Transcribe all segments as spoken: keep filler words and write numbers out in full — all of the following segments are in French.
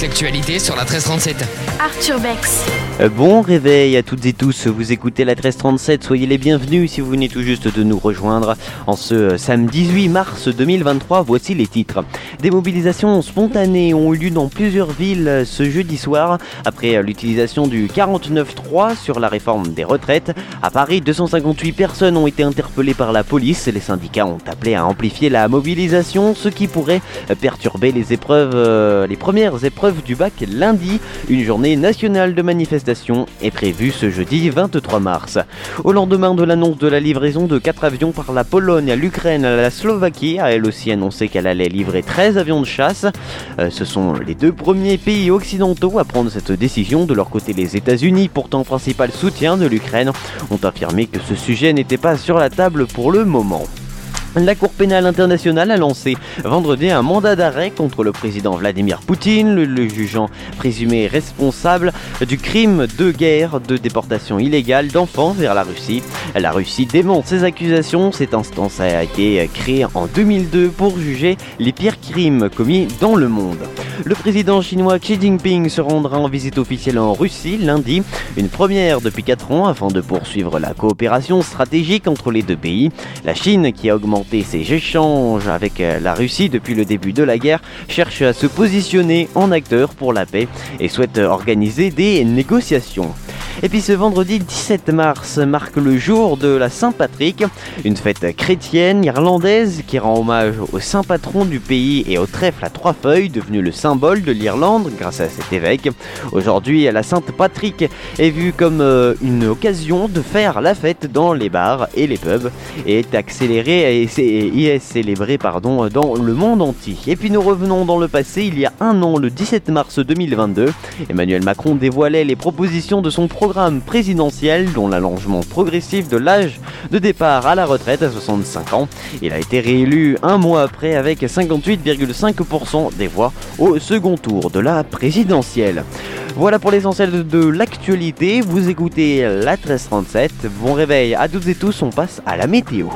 l'actualité sur la treize trente-sept. Arthur Bex. Bon réveil à toutes et tous, vous écoutez la treize trente-sept, soyez les bienvenus si vous venez tout juste de nous rejoindre. En ce samedi dix-huit mars deux mille vingt-trois, voici les titres. Des mobilisations spontanées ont eu lieu dans plusieurs villes ce jeudi soir après l'utilisation du quarante-neuf trois sur la réforme des retraites. À Paris, deux cent cinquante-huit personnes ont été interpellées par la police. Les syndicats ont appelé à amplifier la mobilisation, ce qui pourrait perturber les épreuves, euh, les premières épreuves du bac lundi. Une journée nationale de manifestation est prévue ce jeudi vingt-trois mars. Au lendemain de l'annonce de la livraison de quatre avions par la Pologne à l'Ukraine, la Slovaquie a elle aussi annoncé qu'elle allait livrer treize avions de chasse. Euh, ce sont les deux premiers pays occidentaux à prendre cette décision. De leur côté, les États-Unis, pourtant principal soutien de l'Ukraine, ont affirmé que ce sujet n'était pas sur la table pour le moment. La Cour pénale internationale a lancé vendredi un mandat d'arrêt contre le président Vladimir Poutine, le, le jugeant présumé responsable du crime de guerre de déportation illégale d'enfants vers la Russie. La Russie dément ces accusations. Cette instance a été créée en deux mille deux pour juger les pires crimes commis dans le monde. Le président chinois Xi Jinping se rendra en visite officielle en Russie lundi, une première depuis quatre ans afin de poursuivre la coopération stratégique entre les deux pays. La Chine, qui a augmenté ses échanges avec la Russie depuis le début de la guerre, cherche à se positionner en acteur pour la paix et souhaite organiser des négociations. Et puis ce vendredi dix-sept mars marque le jour de la Saint-Patrick, une fête chrétienne irlandaise qui rend hommage au saint patron du pays et au trèfle à trois feuilles, devenu le symbole de l'Irlande grâce à cet évêque. Aujourd'hui, la Saint-Patrick est vue comme euh, une occasion de faire la fête dans les bars et les pubs et est accélérée et, et est célébrée pardon, dans le monde entier. Et puis nous revenons dans le passé, il y a un an, le dix-sept mars deux mille vingt-deux, Emmanuel Macron dévoilait les propositions de son programme présidentiel, dont l'allongement progressif de l'âge de départ à la retraite à soixante-cinq ans. Il a été réélu un mois après avec cinquante-huit virgule cinq pour cent des voix au second tour de la présidentielle. Voilà pour l'essentiel de, de l'actualité. Vous écoutez la treize trente-sept. Bon réveil à toutes et tous, on passe à la météo.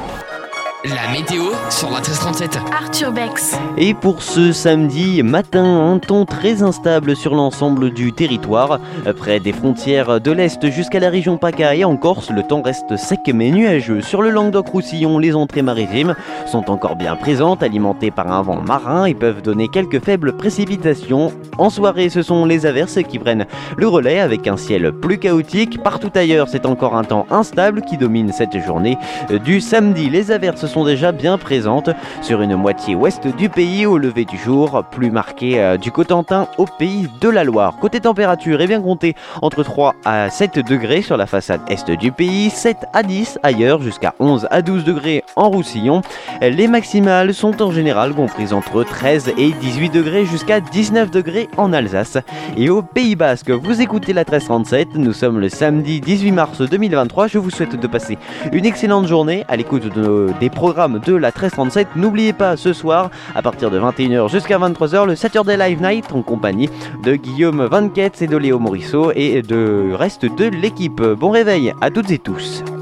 La météo sur la treize trente-sept. Arthur Bex. Et pour ce samedi matin, un temps très instable sur l'ensemble du territoire. Près des frontières de l'Est jusqu'à la région PACA et en Corse, le temps reste sec mais nuageux. Sur le Languedoc-Roussillon, les entrées maritimes sont encore bien présentes, alimentées par un vent marin et peuvent donner quelques faibles précipitations. En soirée, ce sont les averses qui prennent le relais avec un ciel plus chaotique. Partout ailleurs, c'est encore un temps instable qui domine cette journée du samedi. Les averses sont déjà bien présentes sur une moitié ouest du pays au lever du jour, plus marqué euh, du Cotentin au pays de la Loire. Côté température, est bien compté entre trois à sept degrés sur la façade est du pays, sept à dix ailleurs, jusqu'à onze à douze degrés en Roussillon. Les maximales sont en général comprises entre treize et dix-huit degrés jusqu'à dix-neuf degrés en Alsace. Et au Pays Basque, vous écoutez la treize trente-sept, nous sommes le samedi dix-huit mars deux mille vingt-trois. Je vous souhaite de passer une excellente journée à l'écoute de nos, des programme de la treize trente-sept. N'oubliez pas ce soir à partir de vingt et une heures jusqu'à vingt-trois heures le Saturday Live Night en compagnie de Guillaume Van Ketz et de Léo Morisseau et de reste de l'équipe. Bon réveil à toutes et tous.